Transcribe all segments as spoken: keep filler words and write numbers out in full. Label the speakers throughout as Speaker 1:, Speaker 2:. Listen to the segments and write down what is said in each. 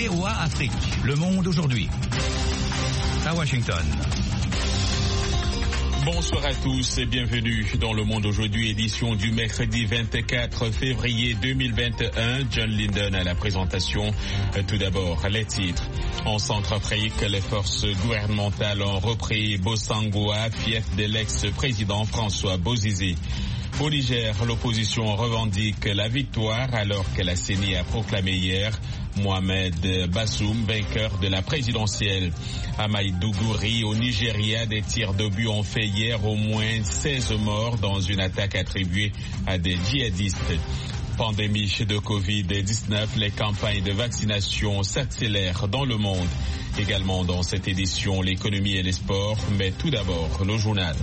Speaker 1: V O A Afrique, Le Monde aujourd'hui. À Washington.
Speaker 2: Bonsoir à tous et bienvenue dans Le Monde aujourd'hui, édition du mercredi vingt-quatre février deux mille vingt et un. John Linden à la présentation. Tout d'abord, les titres. En Centrafrique, les forces gouvernementales ont repris Bossangoa, fief de l'ex-président François Bozizé. Au Niger, l'opposition revendique la victoire alors que la C E N I a proclamé hier Mohamed Bazoum vainqueur de la présidentielle. À Maïdougouri, au Nigeria, des tirs d'obus ont fait hier au moins seize morts dans une attaque attribuée à des djihadistes. Pandémie de covid dix-neuf, les campagnes de vaccination s'accélèrent dans le monde. Également dans cette édition, l'économie et les sports, mais tout d'abord, le journal.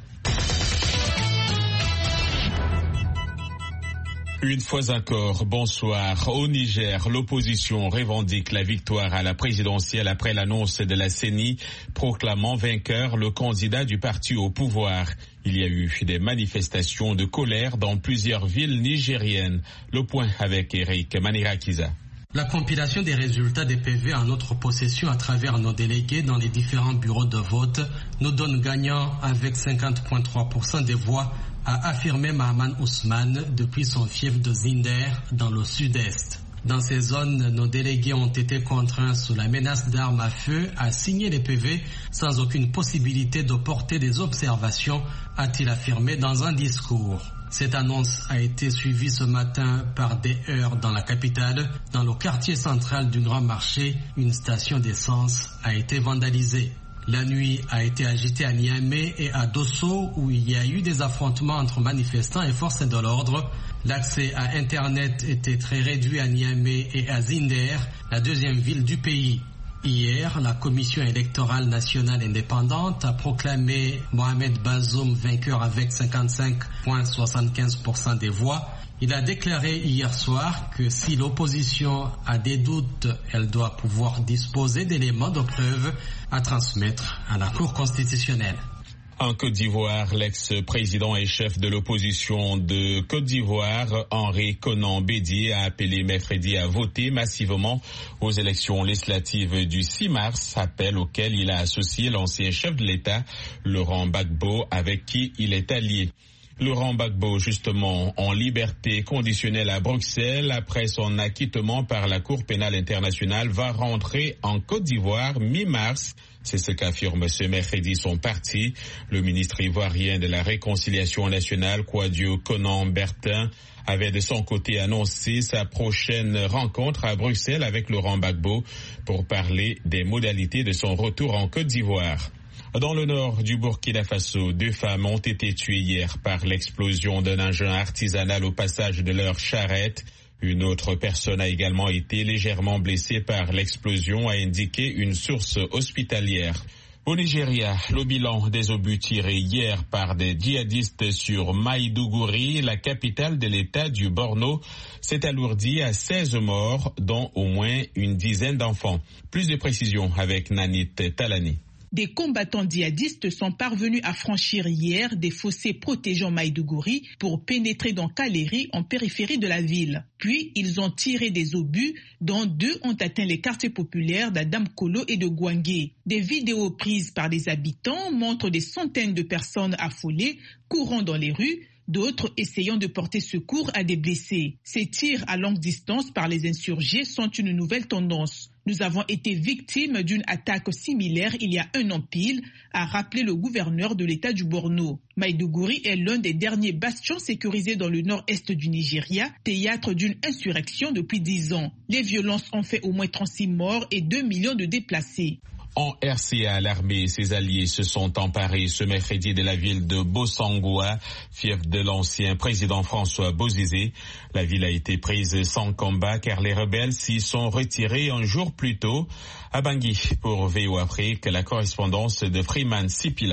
Speaker 2: Une fois encore, bonsoir. Au Niger, l'opposition revendique la victoire à la présidentielle après l'annonce de la C E N I proclamant vainqueur le candidat du parti au pouvoir. Il y a eu des manifestations de colère dans plusieurs villes nigériennes. Le point avec Eric Manirakiza.
Speaker 3: La compilation des résultats des P V en notre possession à travers nos délégués dans les différents bureaux de vote nous donne gagnant avec cinquante virgule trois pour cent des voix, a affirmé Mahaman Ousmane depuis son fief de Zinder dans le sud-est. Dans ces zones, nos délégués ont été contraints sous la menace d'armes à feu à signer les P V sans aucune possibilité de porter des observations, a-t-il affirmé dans un discours. Cette annonce a été suivie ce matin par des heurts dans la capitale. Dans le quartier central du Grand Marché, une station d'essence a été vandalisée. La nuit a été agitée à Niamey et à Dosso où il y a eu des affrontements entre manifestants et forces de l'ordre. L'accès à Internet était très réduit à Niamey et à Zinder, la deuxième ville du pays. Hier, la Commission électorale nationale indépendante a proclamé Mohamed Bazoum vainqueur avec cinquante-cinq virgule soixante-quinze pour cent des voix. Il a déclaré hier soir que si l'opposition a des doutes, elle doit pouvoir disposer d'éléments de preuve à transmettre à la Cour constitutionnelle.
Speaker 2: En Côte d'Ivoire, l'ex-président et chef de l'opposition de Côte d'Ivoire, Henri Konan Bédié, a appelé mercredi à voter massivement aux élections législatives du six mars, appel auquel il a associé l'ancien chef de l'État, Laurent Gbagbo, avec qui il est allié. Laurent Gbagbo, justement, en liberté conditionnelle à Bruxelles, après son acquittement par la Cour pénale internationale, va rentrer en Côte d'Ivoire mi-mars. C'est ce qu'affirme ce mercredi son parti. Le ministre ivoirien de la Réconciliation nationale, Kouadio Konan Bertin, avait de son côté annoncé sa prochaine rencontre à Bruxelles avec Laurent Gbagbo pour parler des modalités de son retour en Côte d'Ivoire. Dans le nord du Burkina Faso, deux femmes ont été tuées hier par l'explosion d'un engin artisanal au passage de leur charrette. Une autre personne a également été légèrement blessée par l'explosion, a indiqué une source hospitalière. Au Nigeria, le bilan des obus tirés hier par des djihadistes sur Maïdougouri, la capitale de l'État du Borno, s'est alourdi à seize morts, dont au moins une dizaine d'enfants. Plus de précisions avec Nanit Talani.
Speaker 4: Des combattants djihadistes sont parvenus à franchir hier des fossés protégeant Maïdougouri pour pénétrer dans Kaleri en périphérie de la ville. Puis, ils ont tiré des obus, dont deux ont atteint les quartiers populaires d'Adamkolo et de Gouangué. Des vidéos prises par des habitants montrent des centaines de personnes affolées courant dans les rues, d'autres essayant de porter secours à des blessés. Ces tirs à longue distance par les insurgés sont une nouvelle tendance. Nous avons été victimes d'une attaque similaire il y a un an pile, a rappelé le gouverneur de l'État du Borno. Maïdougouri est l'un des derniers bastions sécurisés dans le nord-est du Nigeria, théâtre d'une insurrection depuis dix ans. Les violences ont fait au moins trente-six morts et deux millions de déplacés.
Speaker 2: En R C A, l'armée et ses alliés se sont emparés ce mercredi de la ville de Bossangoa, fief de l'ancien président François Bozizé. La ville a été prise sans combat car les rebelles s'y sont retirés un jour plus tôt. À Bangui, pour V O A Afrique, la correspondance de Freeman Sipila.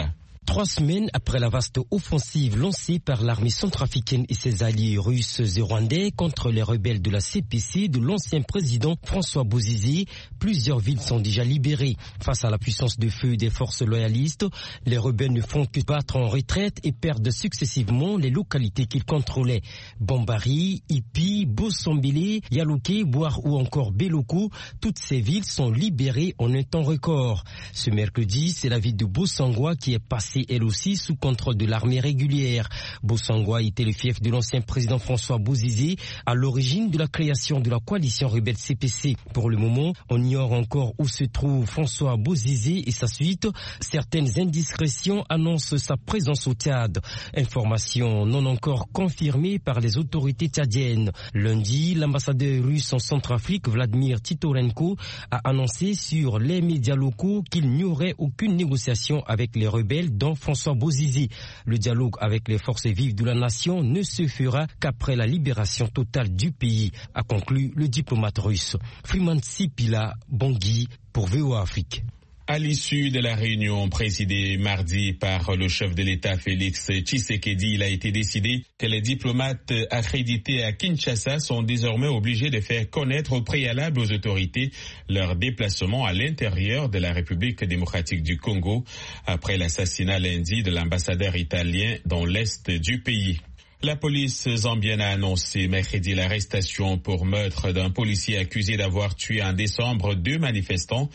Speaker 5: Trois semaines après la vaste offensive lancée par l'armée centrafricaine et ses alliés russes et rwandais contre les rebelles de la C P C de l'ancien président François Bozizé, plusieurs villes sont déjà libérées. Face à la puissance de feu des forces loyalistes, les rebelles ne font que battre en retraite et perdent successivement les localités qu'ils contrôlaient. Bambari, Ipi, Bosombele, Yalouké, Boire ou encore Beloko, toutes ces villes sont libérées en un temps record. Ce mercredi, c'est la ville de Bosangwa qui est passée elle aussi sous contrôle de l'armée régulière. Bosangwa était le fief de l'ancien président François Bozizé, à l'origine de la création de la coalition rebelle C P C. Pour le moment, on ignore encore où se trouve François Bozizé et sa suite. Certaines indiscrétions annoncent sa présence au Tchad. Information non encore confirmée par les autorités tchadiennes. Lundi, l'ambassadeur russe en Centrafrique, Vladimir Titorenko, a annoncé sur les médias locaux qu'il n'y aurait aucune négociation avec les rebelles dont François Bozizé. Le dialogue avec les forces vives de la nation ne se fera qu'après la libération totale du pays, a conclu le diplomate russe. Freeman Sipila, Bangui, pour V O A Afrique.
Speaker 2: À l'issue de la réunion présidée mardi par le chef de l'État Félix Tshisekedi, il a été décidé que les diplomates accrédités à Kinshasa sont désormais obligés de faire connaître au préalable aux autorités leur déplacement à l'intérieur de la République démocratique du Congo après l'assassinat lundi de l'ambassadeur italien dans l'est du pays. La police zambienne a annoncé mercredi l'arrestation pour meurtre d'un policier accusé d'avoir tué en décembre deux manifestants.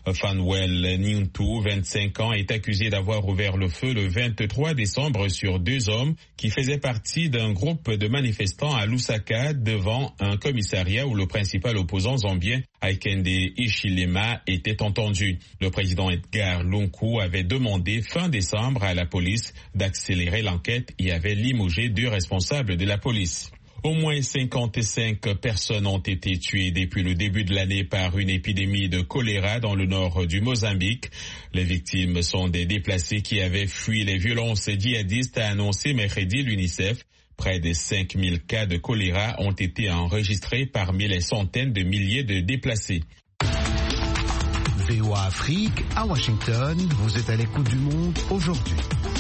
Speaker 2: Fanuel Nyuntu, vingt-cinq ans, est accusé d'avoir ouvert le feu le vingt-trois décembre sur deux hommes qui faisaient partie d'un groupe de manifestants à Lusaka devant un commissariat où le principal opposant zambien, Aikende Hichilema, était entendu. Le président Edgar Lungu avait demandé fin décembre à la police d'accélérer l'enquête et avait limogé deux responsables de la police. Au moins cinquante-cinq personnes ont été tuées depuis le début de l'année par une épidémie de choléra dans le nord du Mozambique. Les victimes sont des déplacés qui avaient fui les violences djihadistes, a annoncé mercredi l'UNICEF. Près de cinq mille cas de choléra ont été enregistrés parmi les centaines de milliers de déplacés.
Speaker 1: V O A Afrique, à Washington, vous êtes à l'écoute du monde aujourd'hui.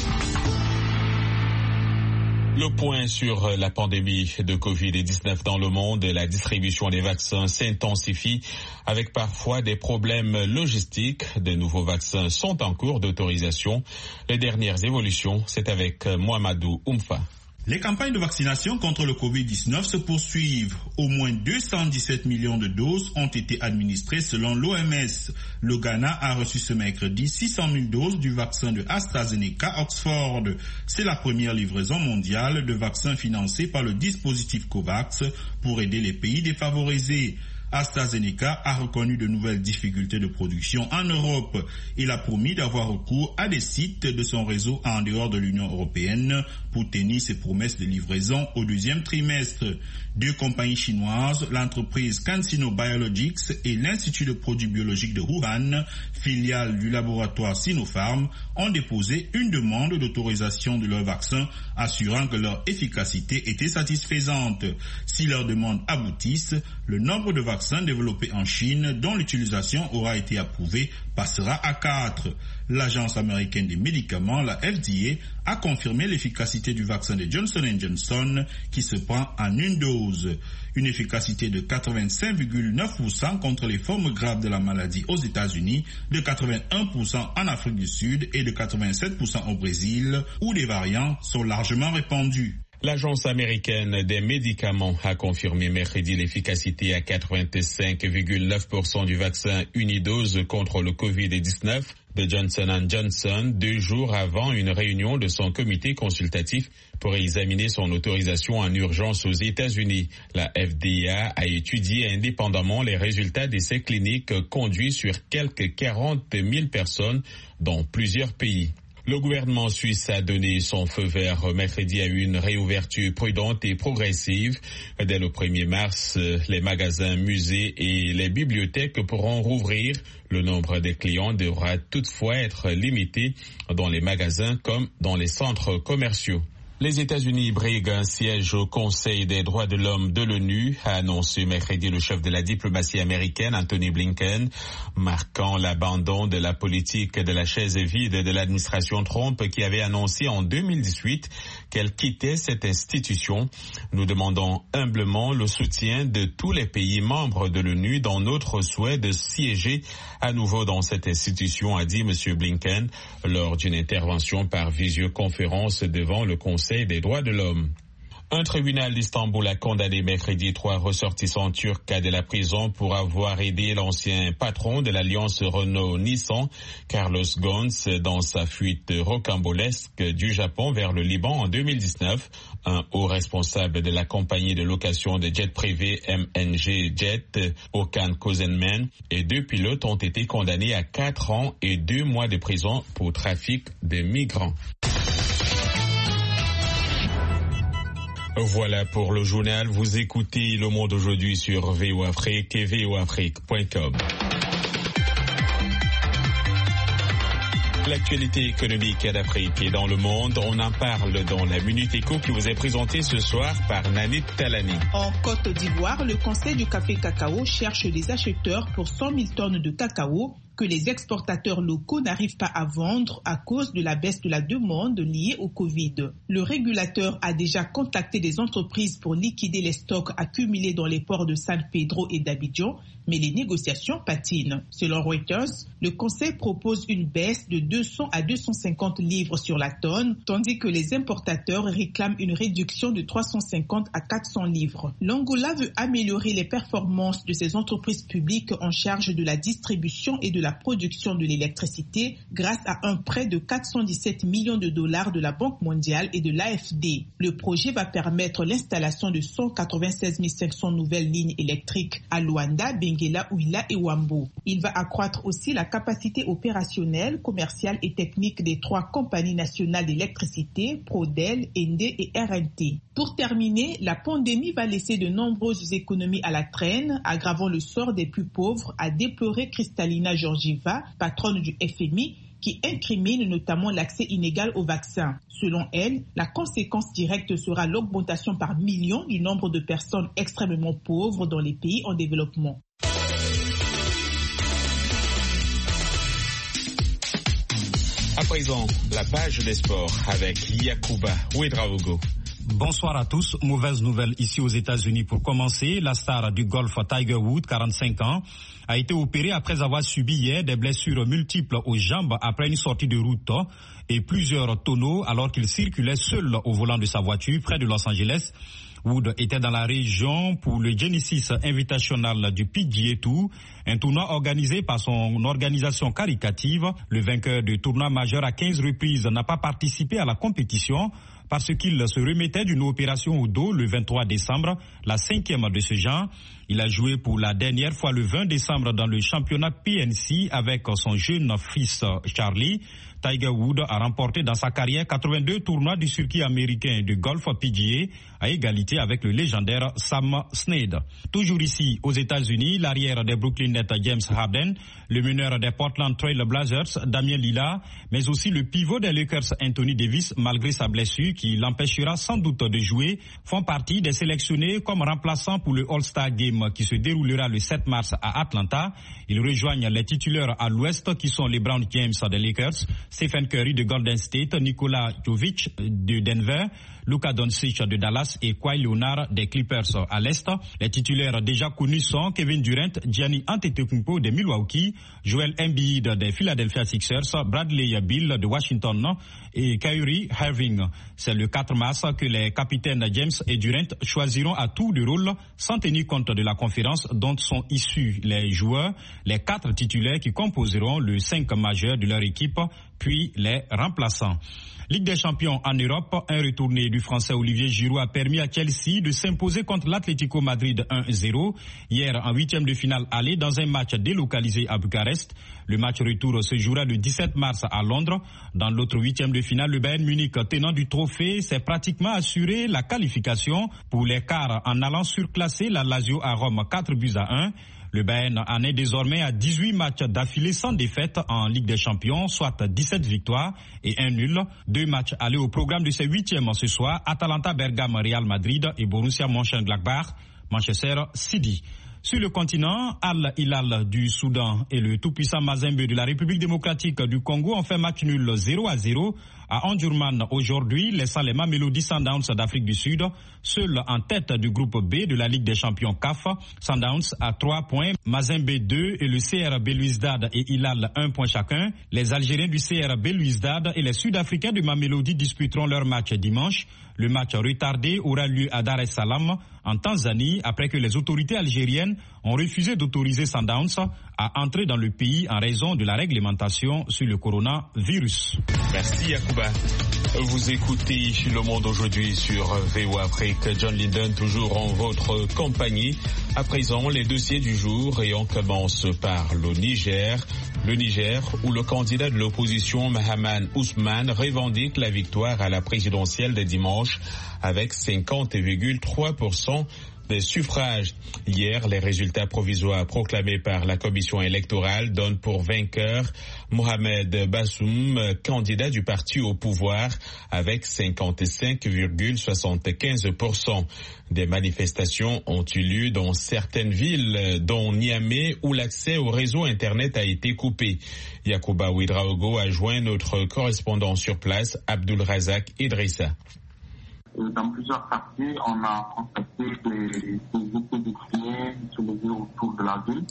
Speaker 2: Le point sur la pandémie de covid dix-neuf dans le monde, la distribution des vaccins s'intensifie avec parfois des problèmes logistiques. De nouveaux vaccins sont en cours d'autorisation. Les dernières évolutions, c'est avec Mohamedou Oumfa.
Speaker 6: Les campagnes de vaccination contre le covid dix-neuf se poursuivent. Au moins deux cent dix-sept millions de doses ont été administrées selon l'O M S. Le Ghana a reçu ce mercredi six cent mille doses du vaccin de AstraZeneca Oxford. C'est la première livraison mondiale de vaccins financés par le dispositif COVAX pour aider les pays défavorisés. AstraZeneca a reconnu de nouvelles difficultés de production en Europe. Il a promis d'avoir recours à des sites de son réseau en dehors de l'Union européenne pour tenir ses promesses de livraison au deuxième trimestre. Deux compagnies chinoises, l'entreprise CanSino Biologics et l'Institut de produits biologiques de Wuhan, filiale du laboratoire Sinopharm, ont déposé une demande d'autorisation de leurs vaccins, assurant que leur efficacité était satisfaisante. Si leurs demandes aboutissent, le nombre de vaccins développés en Chine, dont l'utilisation aura été approuvée, passera à quatre. L'agence américaine des médicaments, la F D A, a confirmé l'efficacité du vaccin de Johnson and Johnson qui se prend en une dose. Une efficacité de quatre-vingt-cinq virgule neuf pour cent contre les formes graves de la maladie aux États-Unis, de quatre-vingt-un pour cent en Afrique du Sud et de quatre-vingt-sept pour cent au Brésil, où les variants sont largement répandus.
Speaker 2: L'Agence américaine des médicaments a confirmé mercredi l'efficacité à quatre-vingt-cinq virgule neuf pour cent du vaccin unidose contre le covid dix-neuf de Johnson and Johnson, deux jours avant une réunion de son comité consultatif pour examiner son autorisation en urgence aux États-Unis. La F D A a étudié indépendamment les résultats d'essais cliniques conduits sur quelques quarante mille personnes dans plusieurs pays. Le gouvernement suisse a donné son feu vert mercredi à une réouverture prudente et progressive. Dès le premier mars, les magasins, musées et les bibliothèques pourront rouvrir. Le nombre de clients devra toutefois être limité dans les magasins comme dans les centres commerciaux. Les États-Unis briguent un siège au Conseil des droits de l'homme de l'ONU, a annoncé mercredi le chef de la diplomatie américaine, Anthony Blinken, marquant l'abandon de la politique de la chaise vide de l'administration Trump qui avait annoncé en deux mille dix-huit qu'elle quittait cette institution. Nous demandons humblement le soutien de tous les pays membres de l'ONU dans notre souhait de siéger à nouveau dans cette institution, a dit M. Blinken lors d'une intervention par visioconférence devant le Conseil des droits de l'homme. Un tribunal d'Istanbul a condamné mercredi trois ressortissants turcs à de la prison pour avoir aidé l'ancien patron de l'alliance Renault-Nissan, Carlos Ghosn, dans sa fuite rocambolesque du Japon vers le Liban en deux mille dix-neuf. Un haut responsable de la compagnie de location de jets privés M N G Jet, Okan Kozenman, et deux pilotes ont été condamnés à quatre ans et deux mois de prison pour trafic de migrants. Voilà pour le journal. Vous écoutez Le Monde aujourd'hui sur V O Afrique et V O Afrique point com. L'actualité économique d'Afrique et dans le monde, on en parle dans la Minute Éco qui vous est présentée ce soir par Nanit Talani.
Speaker 4: En Côte d'Ivoire, le Conseil du café cacao cherche des acheteurs pour cent mille tonnes de cacao que les exportateurs locaux n'arrivent pas à vendre à cause de la baisse de la demande liée au Covid. Le régulateur a déjà contacté des entreprises pour liquider les stocks accumulés dans les ports de San Pedro et d'Abidjan, mais les négociations patinent. Selon Reuters, le Conseil propose une baisse de deux cents à deux cent cinquante livres sur la tonne, tandis que les importateurs réclament une réduction de trois cent cinquante à quatre cents livres. L'Angola veut améliorer les performances de ses entreprises publiques en charge de la distribution et de la production de l'électricité grâce à un prêt de quatre cent dix-sept millions de dollars de la Banque mondiale et de l'A F D. Le projet va permettre l'installation de cent quatre-vingt-seize mille cinq cents nouvelles lignes électriques à Luanda, Benguela, Ouila et Wambo. Il va accroître aussi la capacité opérationnelle, commerciale et technique des trois compagnies nationales d'électricité, Prodel, Ende et R N T. Pour terminer, la pandémie va laisser de nombreuses économies à la traîne, aggravant le sort des plus pauvres, a déploré Kristalina Georgieva, patronne du F M I, qui incrimine notamment l'accès inégal aux vaccins. Selon elle, la conséquence directe sera l'augmentation par millions du nombre de personnes extrêmement pauvres dans les pays en développement.
Speaker 2: À présent, la page des sports avec Yacouba Ouedraogo.
Speaker 7: Bonsoir à tous. Mauvaise nouvelle ici aux États-Unis. Pour commencer, la star du golf Tiger Woods, quarante-cinq ans, a été opéré après avoir subi hier des blessures multiples aux jambes après une sortie de route et plusieurs tonneaux alors qu'il circulait seul au volant de sa voiture près de Los Angeles. Wood était dans la région pour le Genesis Invitational du P G A Tour, un tournoi organisé par son organisation caritative. Le vainqueur du tournoi majeur à quinze reprises n'a pas participé à la compétition parce qu'il se remettait d'une opération au dos le vingt-trois décembre, la cinquième de ce genre. Il a joué pour la dernière fois le vingt décembre dans le championnat P N C avec son jeune fils Charlie. Tiger Woods a remporté dans sa carrière quatre-vingt-deux tournois du circuit américain de golf P G A à égalité avec le légendaire Sam Snead. Toujours ici aux États-Unis, l'arrière des Brooklyn Nets James Harden, le meneur des Portland Trail Blazers Damien Lillard, mais aussi le pivot des Lakers Anthony Davis malgré sa blessure qui l'empêchera sans doute de jouer, font partie des sélectionnés comme remplaçants pour le All-Star Game qui se déroulera le sept mars à Atlanta. Ils rejoignent les titulaires à l'ouest qui sont les Brown James des Lakers, Stephen Curry de Golden State, Nikola Jovic de Denver, Luka Doncic de Dallas et Kawhi Leonard des Clippers à l'est. Les titulaires déjà connus sont Kevin Durant, Giannis Antetokounmpo de Milwaukee, Joel Embiid des Philadelphia Sixers, Bradley Beal de Washington et Kyrie Irving. C'est le quatre mars que les capitaines James et Durant choisiront à tour de rôle, sans tenir compte de la conférence dont sont issus les joueurs, les quatre titulaires qui composeront le cinq majeur de leur équipe, puis les remplaçants. Ligue des champions en Europe, un retourné du français Olivier Giroud a permis à Chelsea de s'imposer contre l'Atlético Madrid un zéro hier en huitième de finale aller dans un match délocalisé à Bucarest. Le match retour se jouera le dix-sept mars à Londres. Dans l'autre huitième de finale, le Bayern Munich, tenant du trophée, s'est pratiquement assuré la qualification pour les quarts en allant surclasser la Lazio à Rome quatre buts à un. Le Bayern en est désormais à dix-huit matchs d'affilée sans défaite en Ligue des Champions, soit dix-sept victoires et un nul. Deux matchs allés au programme de ces huitièmes ce soir, Atalanta Bergame, Real Madrid et Borussia Mönchengladbach, Manchester City. Sur le continent, Al Hilal du Soudan et le tout-puissant Mazembe de la République démocratique du Congo ont fait match nul zéro à zéro à Omdurman aujourd'hui, laissant les Mamelodi Sundowns d'Afrique du Sud seuls en tête du groupe B de la Ligue des champions C A F. Sundowns à trois points, Mazembe deux et le C R B Belouizdad et Hilal un point chacun. Les Algériens du C R B Belouizdad et les Sud-Africains du Mamelodi disputeront leur match dimanche. Le match retardé aura lieu à Dar es Salaam, en Tanzanie, après que les autorités algériennes ont refusé d'autoriser Sundowns à entrer dans le pays en raison de la réglementation sur le coronavirus.
Speaker 2: Merci Yacouba. Vous écoutez Le Monde aujourd'hui sur V O A Afrique. John Linden, toujours en votre compagnie. À présent, les dossiers du jour et on commence par le Niger. Le Niger, où le candidat de l'opposition Mahaman Ousmane revendique la victoire à la présidentielle de dimanche avec cinquante virgule trois pour cent des suffrages. Hier, les résultats provisoires proclamés par la commission électorale donnent pour vainqueur Mohamed Bazoum, candidat du parti au pouvoir, avec cinquante-cinq virgule soixante-quinze pour cent. Des manifestations ont eu lieu dans certaines villes, dont Niamey, où l'accès au réseau Internet a été coupé. Yacouba Ouedraogo a joint notre correspondant sur place, Abdul Razak Idrissa.
Speaker 8: Dans plusieurs quartiers, on a constaté des étaient décriés sur les villes autour de la ville.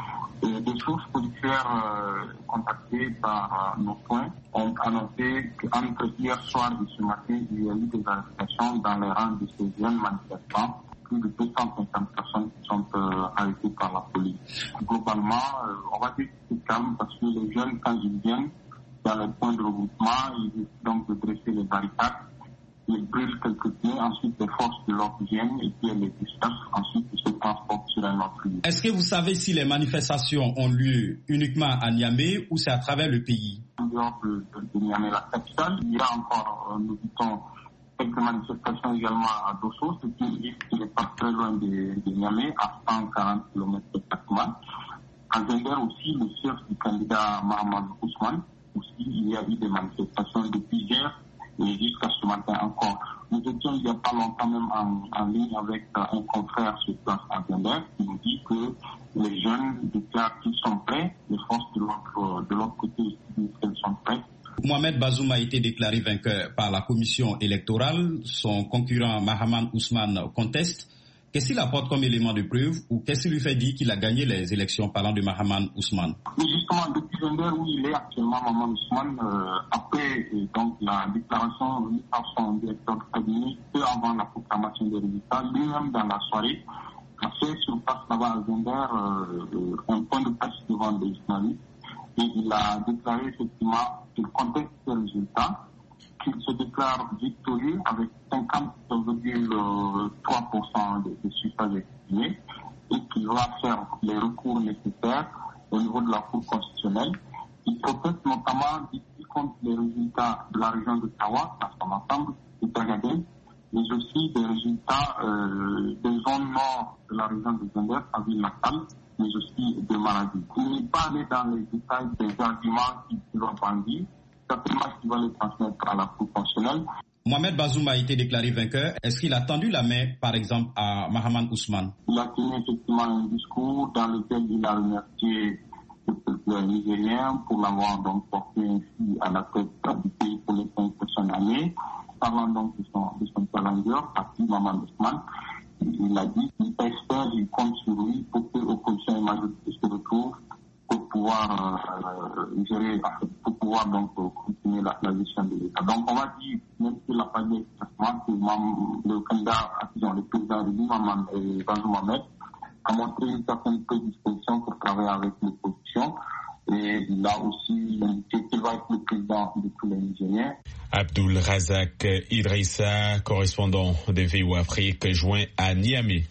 Speaker 8: Et des sources policières euh, contactées par euh, nos soins ont annoncé qu'entre hier soir et ce matin, il y a eu des arrestations dans les rangs de ces jeunes manifestants. Plus de deux cent cinquante personnes qui sont euh, arrêtées par la police. Globalement, euh, on va dire que c'est calme parce que les jeunes, quand ils viennent dans les points de regroupement, ils essaient donc de dresser les barricades. Ils brûlent quelques pieds, ensuite les forces de l'ordre viennent et puis les dispersent, ensuite ils se transportent sur un autre lieu.
Speaker 7: Est-ce que vous savez si les manifestations ont lieu uniquement à Niamey ou c'est à travers le pays?
Speaker 8: En dehors de, de, de Niamey, la capitale, il y a encore, nous dit-on, quelques manifestations également à Dosso, ce qui dit qu'il n'est pas très loin de, de Niamey, à cent quarante kilomètres exactement. À Zender aussi, le siège du candidat Mahaman Ousmane, aussi il y a eu des manifestations depuis hier. Et jusqu'à ce matin encore. Nous étions il n'y a pas longtemps même en, en ligne avec euh, un confrère sur place à Zender qui nous dit que les jeunes déclarent qu'ils sont prêts, les forces de l'autre, de l'autre côté disent qu'elles sont prêtes.
Speaker 7: Mohamed Bazoum a été déclaré vainqueur par la commission électorale. Son concurrent Mahaman Ousmane conteste. Qu'est-ce qu'il apporte comme élément de preuve ou qu'est-ce qui lui fait dire qu'il a gagné les élections parlant de Mahaman Ousmane?
Speaker 8: Oui, justement, depuis Zender où il est actuellement, Mahaman Ousmane, euh, après euh, donc, la déclaration venue par son directeur de cabinet, peu avant la proclamation des résultats, lui-même dans la soirée, a fait sur place là-bas à Zender euh, un point de presse devant les journalistes et il a déclaré effectivement qu'il conteste ces résultats, qu'il se déclare victorieux avec cinquante virgule trois pour cent des suffrages exprimés et qu'il va faire les recours nécessaires au niveau de la Cour constitutionnelle. Il proteste notamment d'ici contre les résultats de la région de Tawa, dans son ensemble, de Tagadem, mais aussi des résultats euh, des zones nord de la région de Zender, à Ville-Natale, mais aussi de Maradi. Il n'est pas allé dans les détails des arguments qu'il va brandir. Certainement qu'il va les transmettre à la Cour constitutionnelle.
Speaker 7: Mohamed Bazoum a été déclaré vainqueur. Est-ce qu'il a tendu la main, par exemple, à Mahaman Ousmane?
Speaker 8: Il a tenu effectivement un discours dans lequel il a remercié le peuple nigérien pour l'avoir donc porté ainsi à la tête du pays pour les cinq prochaines années. Parlant donc de son, de son challenger, parti Mahaman Ousmane, il a dit qu'il espère, il compte sur lui pour que l'opposition et majorité se retrouvent pour pouvoir euh, gérer, pour pouvoir donc continuer la, la gestion de l'État. Donc on va dire, même s'il n'a pas dit expressément que le candidat, disons, le président de Mahaman et Bazoum Mohamed a montré une certaine prédisposition pour travailler avec l'opposition. Et il a aussi indiqué qu'il va être le président de tous les Nigériens.
Speaker 2: Abdul Razak Idrissa, correspondant de V O A Afrique, joint à Niamey.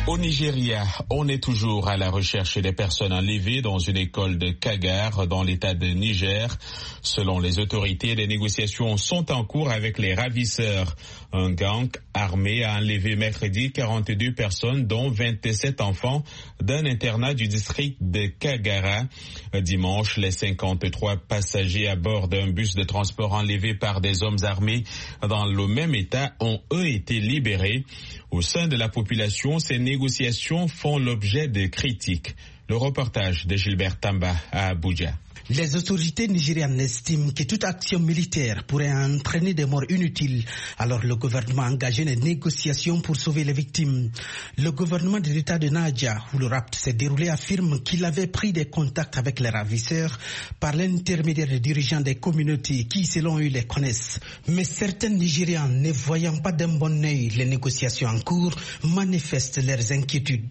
Speaker 2: Au Nigeria, on est toujours à la recherche des personnes enlevées dans une école de Kagar dans l'état de Niger. Selon les autorités, les négociations sont en cours avec les ravisseurs. Un gang armé a enlevé mercredi quarante-deux personnes, dont vingt-sept enfants, d'un internat du district de Kagara. Dimanche, les cinquante-trois passagers à bord d'un bus de transport enlevé par des hommes armés dans le même état ont eux été libérés. Au sein de la population, ces négociations font l'objet de critiques. Le reportage de Gilbert Tamba à Abuja.
Speaker 9: Les autorités nigérianes estiment que toute action militaire pourrait entraîner des morts inutiles. Alors le gouvernement a engagé des négociations pour sauver les victimes. Le gouvernement de l'État de Naija, où le rapt s'est déroulé, affirme qu'il avait pris des contacts avec les ravisseurs par l'intermédiaire des dirigeants des communautés qui, selon eux, les connaissent. Mais certains Nigérians, ne voyant pas d'un bon œil les négociations en cours, manifestent leurs inquiétudes.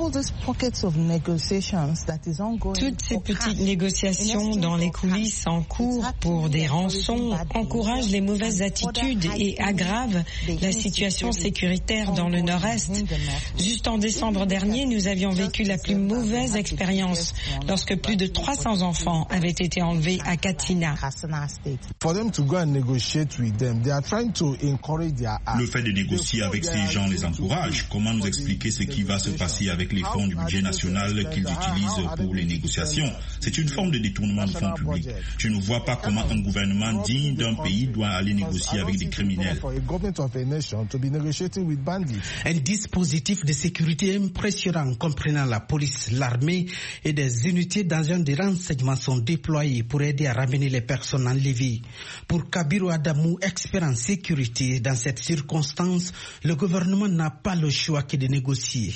Speaker 10: Toutes ces petites négociations dans les coulisses en cours pour des rançons encouragent les mauvaises attitudes et aggravent la situation sécuritaire dans le nord-est. Juste en décembre dernier, nous avions vécu la plus mauvaise expérience lorsque plus de trois cents enfants avaient été enlevés à Katsina.
Speaker 6: Le fait de négocier avec ces gens les encourage. Comment nous expliquer ce qui va se passer avec les fonds du budget national qu'ils utilisent pour les négociations? C'est une forme de détournement de fonds publics. Je ne vois pas comment un gouvernement digne d'un pays doit aller négocier avec des criminels.
Speaker 9: Un dispositif de sécurité impressionnant comprenant la police, l'armée et des unités d'agents de renseignement sont déployés pour aider à ramener les personnes enlevées. Pour Kabiru Adamou, expert en sécurité, dans cette circonstance, le gouvernement n'a pas le choix que de négocier.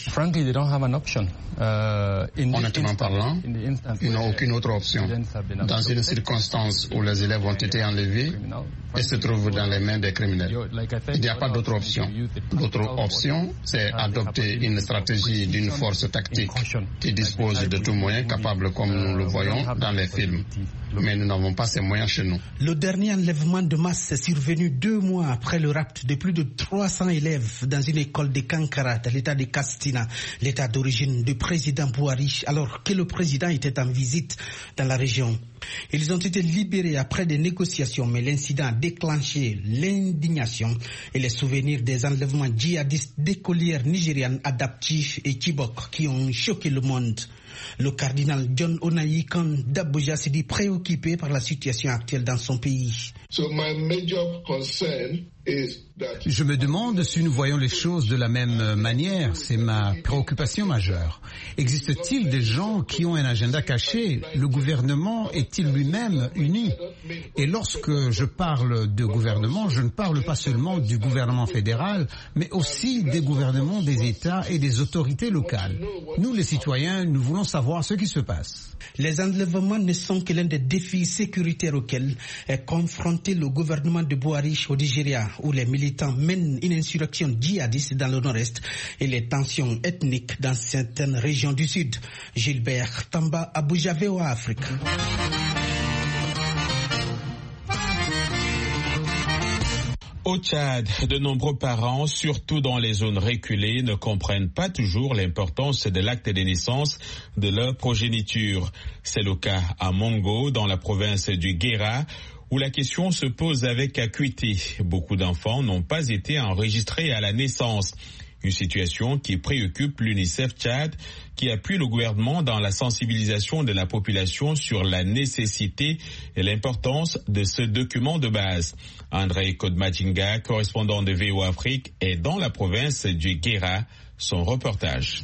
Speaker 11: Honnêtement parlant, ils n'ont aucune autre option. Dans une circonstance où les élèves ont été enlevés et se trouvent dans les mains des criminels, il n'y a pas d'autre option. L'autre option, c'est adopter une stratégie d'une force tactique qui dispose de tous moyens capables comme nous le voyons dans les films. Mais nous n'avons pas ces moyens chez nous.
Speaker 9: Le dernier enlèvement de masse est survenu deux mois après le rapt de plus de trois cents élèves dans une école de Kankara, dans l'état de Katsina, l'état d'origine du président Buhari, alors que le président était en visite dans la région. Ils ont été libérés après des négociations, mais l'incident a déclenché l'indignation et les souvenirs des enlèvements djihadistes d'écolières nigérianes Adaptif et Chibok qui ont choqué le monde. Le cardinal John Onayi Khan d'Abuja s'est dit préoccupé par la situation actuelle dans son pays.
Speaker 12: So my major concern is that...
Speaker 13: Je me demande si nous voyons les choses de la même manière. C'est ma préoccupation majeure. Existe-t-il des gens qui ont un agenda caché? Le gouvernement est-il lui-même uni? Et lorsque je parle de gouvernement, je ne parle pas seulement du gouvernement fédéral, mais aussi des gouvernements des États et des autorités locales. Nous, les citoyens, nous voulons savoir ce qui se passe.
Speaker 9: Les enlèvements ne sont que l'un des défis sécuritaires auxquels est confronté le gouvernement de Buhari au Nigeria, où les militants mènent une insurrection djihadiste dans le nord-est et les tensions ethniques dans certaines régions du sud. Gilbert Tamba, Abuja, V O A Afrique.
Speaker 2: Au Tchad, de nombreux parents, surtout dans les zones reculées, ne comprennent pas toujours l'importance de l'acte de naissance de leur progéniture. C'est le cas à Mongo, dans la province du Guéra, où la question se pose avec acuité. Beaucoup d'enfants n'ont pas été enregistrés à la naissance. Une situation qui préoccupe l'UNICEF Tchad, qui appuie le gouvernement dans la sensibilisation de la population sur la nécessité et l'importance de ce document de base. André Kodmadjinga, correspondant de V O A Afrique, est dans la province du Guéra. Son reportage.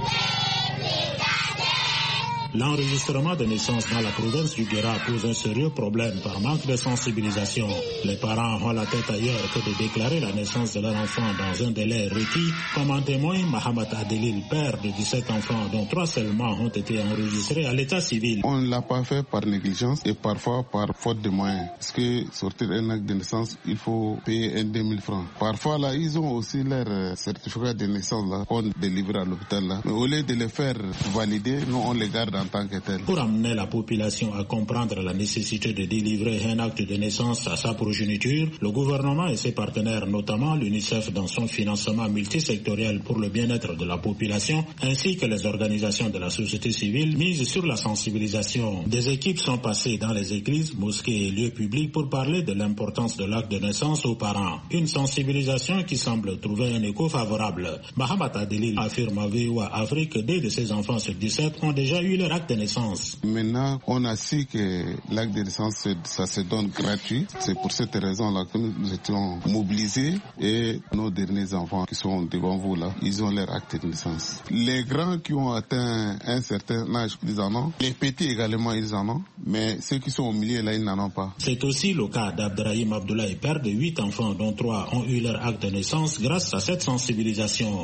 Speaker 14: L'enregistrement de naissance dans la province du Guéra pose un sérieux problème par manque de sensibilisation. Les parents ont la tête ailleurs que de déclarer la naissance de leur enfant dans un délai requis, comme en témoigne Mahamat Adelil, père de dix-sept enfants, dont trois seulement ont été enregistrés à l'état civil.
Speaker 15: On ne l'a pas fait par négligence et parfois par faute de moyens. Parce que sortir un acte de naissance, il faut payer un deux mille francs. Parfois là, ils ont aussi leur certificat de naissance là, qu'on délivre à l'hôpital là. Mais au lieu de les faire valider, nous on les garde en tant que tel.
Speaker 14: Pour amener la population à comprendre la nécessité de délivrer un acte de naissance à sa progéniture, le gouvernement et ses partenaires, notamment l'UNICEF dans son financement multisectoriel pour le bien-être de la population, ainsi que les organisations de la société civile, misent sur la sensibilisation. Des équipes sont passées dans les églises, mosquées et lieux publics pour parler de l'importance de l'acte de naissance aux parents. Une sensibilisation qui semble trouver un écho favorable. Mahamat Adelil affirme à V O A Afrique que deux de ses enfants sur dix-sept ont déjà eu leur acte de naissance.
Speaker 15: Maintenant, on a su que l'acte de naissance, ça se donne gratuit. C'est pour cette raison-là que nous étions mobilisés et nos derniers enfants qui sont devant vous là, ils ont leur acte de naissance. Les grands qui ont atteint un certain âge, ils en ont. Les petits également, ils en ont. Mais ceux qui sont au milieu là, ils n'en ont pas.
Speaker 14: C'est aussi le cas d'Abdrahim Abdoulaye, père de huit enfants dont trois ont eu leur acte de naissance grâce à cette sensibilisation.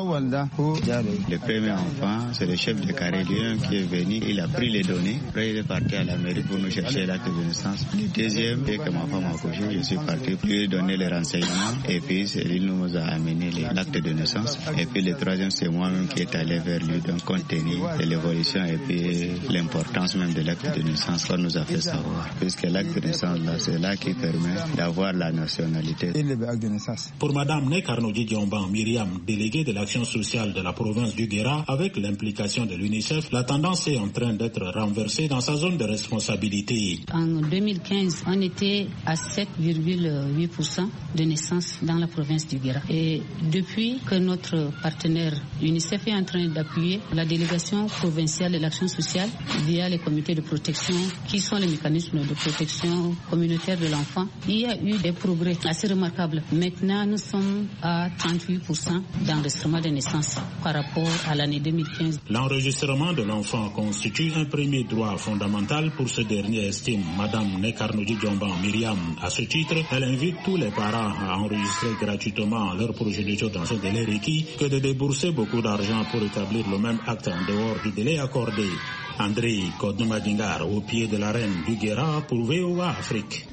Speaker 16: Le premier enfant, c'est le chef de carré qui est venu, il a pris les données, après il est parti à la mairie pour nous chercher l'acte de naissance. Le deuxième, dès que ma femme a accouché, je suis parti pour lui donner les renseignements et puis il nous a amené l'acte de naissance. Et puis le troisième, c'est moi-même qui est allé vers lui, donc compte tenu de l'évolution et puis l'importance même de l'acte de naissance qu'on nous a fait savoir. Puisque l'acte de naissance, là, c'est là qui permet d'avoir la nationalité.
Speaker 14: Pour Madame Nekarnoji Diomban Myriam, déléguée de l'action sociale de la province du Guéra, avec l'implication de l'UNICEF, la tendance est en train d'être renversée dans sa zone de responsabilité.
Speaker 17: En deux mille quinze, on était à sept virgule huit pour cent de naissances dans la province du Guéra. Et depuis que notre partenaire UNICEF est en train d'appuyer la délégation provinciale de l'action sociale via les comités de protection, qui sont les mécanismes de protection communautaire de l'enfant, il y a eu des progrès assez remarquables. Maintenant, nous sommes à trente-huit pour cent d'enregistrement de naissances par rapport à l'année deux mille quinze.
Speaker 14: L'enregistrement de l'enfant constitue un premier droit fondamental pour ce dernier, estime Madame Nekarnoji Diomban Myriam. À ce titre, elle invite tous les parents à enregistrer gratuitement leur progéniture dans un délai requis que de débourser beaucoup d'argent pour établir le même acte en dehors du délai accordé. André Kodoumadingar, au pied de la reine du Guéra pour V O A Afrique.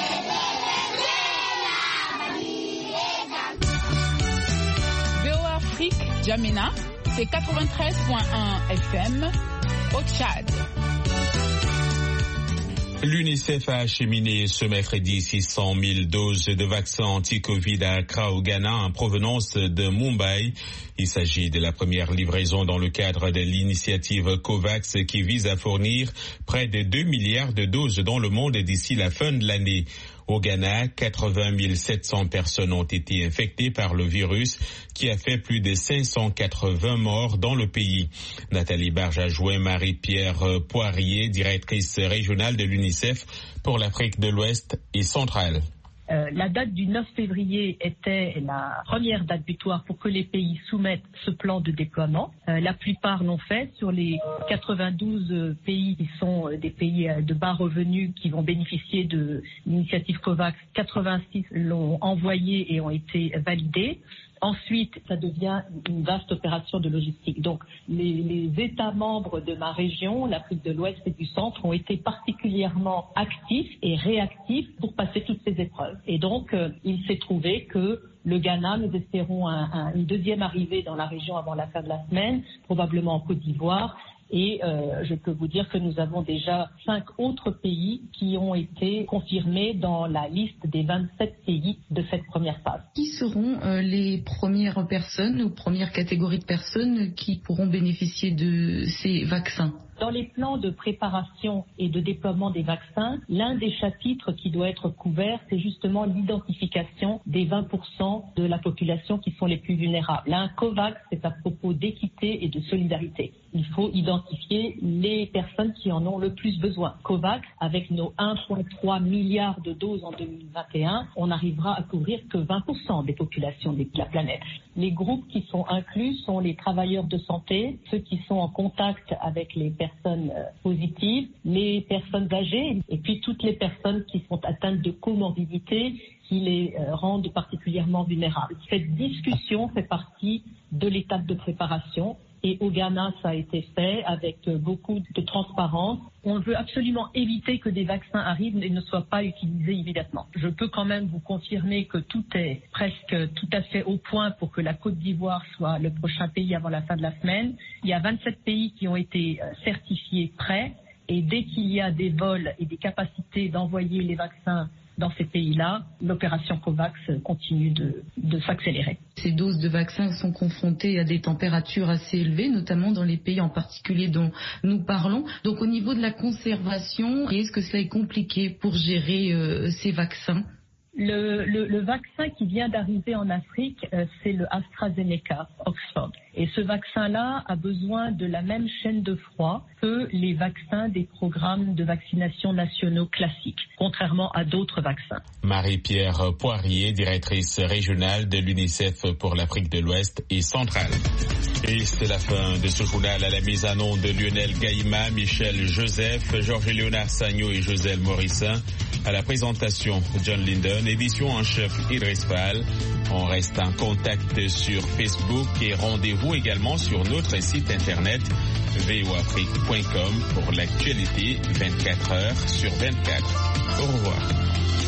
Speaker 4: V O A Afrique, Djamena, c'est quatre-vingt-treize virgule un F M au Tchad.
Speaker 2: L'UNICEF a acheminé ce mercredi six cent mille doses de vaccins anti-Covid à Accra au Ghana en provenance de Mumbai. Il s'agit de la première livraison dans le cadre de l'initiative COVAX qui vise à fournir près de deux milliards de doses dans le monde d'ici la fin de l'année. Au Ghana, quatre-vingt mille sept cents personnes ont été infectées par le virus qui a fait plus de cinq cent quatre-vingts morts dans le pays. Nathalie Barge a joint Marie-Pierre Poirier, directrice régionale de l'UNICEF pour l'Afrique de l'Ouest et centrale.
Speaker 18: Euh, la date du neuf février était la première date butoir pour que les pays soumettent ce plan de déploiement. Euh, la plupart l'ont fait. Sur les quatre-vingt-douze pays qui sont des pays de bas revenus qui vont bénéficier de l'initiative COVAX, quatre-vingt-six l'ont envoyé et ont été validés. Ensuite, ça devient une vaste opération de logistique. Donc, les, les États membres de ma région, l'Afrique de l'Ouest et du Centre, ont été particulièrement actifs et réactifs pour passer toutes ces épreuves. Et donc, euh, il s'est trouvé que le Ghana, nous espérons un, un, une deuxième arrivée dans la région avant la fin de la semaine, probablement en Côte d'Ivoire. Et euh, je peux vous dire que nous avons déjà cinq autres pays qui ont été confirmés dans la liste des vingt-sept pays de cette première phase.
Speaker 19: Qui seront euh, les premières personnes ou premières catégories de personnes qui pourront bénéficier de ces vaccins ?
Speaker 18: Dans les plans de préparation et de déploiement des vaccins, l'un des chapitres qui doit être couvert, c'est justement l'identification des vingt pour cent de la population qui sont les plus vulnérables. Là, un COVAX, c'est à propos d'équité et de solidarité. Il faut identifier les personnes qui en ont le plus besoin. COVAX, avec nos un virgule trois milliards de doses en deux mille vingt et un, on n'arrivera à couvrir que vingt pour cent des populations de la planète. Les groupes qui sont inclus sont les travailleurs de santé, ceux qui sont en contact avec les personnes positives, les personnes âgées et puis toutes les personnes qui sont atteintes de comorbidités qui les rendent particulièrement vulnérables. Cette discussion fait partie de l'étape de préparation Et au Ghana, ça a été fait avec beaucoup de transparence. On veut absolument éviter que des vaccins arrivent et ne soient pas utilisés immédiatement. Je peux quand même vous confirmer que tout est presque tout à fait au point pour que la Côte d'Ivoire soit le prochain pays avant la fin de la semaine. Il y a vingt-sept pays qui ont été certifiés prêts et dès qu'il y a des vols et des capacités d'envoyer les vaccins dans ces pays-là, l'opération COVAX continue de, de s'accélérer.
Speaker 19: Ces doses de vaccins sont confrontées à des températures assez élevées, notamment dans les pays en particulier dont nous parlons. Donc au niveau de la conservation, est-ce que cela est compliqué pour gérer euh, ces vaccins ?
Speaker 18: Le, le, le vaccin qui vient d'arriver en Afrique, euh, c'est le AstraZeneca Oxford. Et ce vaccin-là a besoin de la même chaîne de froid que les vaccins des programmes de vaccination nationaux classiques, contrairement à d'autres vaccins.
Speaker 2: Marie-Pierre Poirier, directrice régionale de l'UNICEF pour l'Afrique de l'Ouest et centrale. Et c'est la fin de ce journal. À la mise en onde de Lionel Gaïma, Michel Joseph, Georges-Léonard Sagno et Joselle Morissin. À la présentation, John Linden, édition en chef Idriss Fall. On reste en contact sur Facebook et rendez-vous également sur notre site internet v o afrique point com pour l'actualité vingt-quatre heures sur vingt-quatre. Au revoir.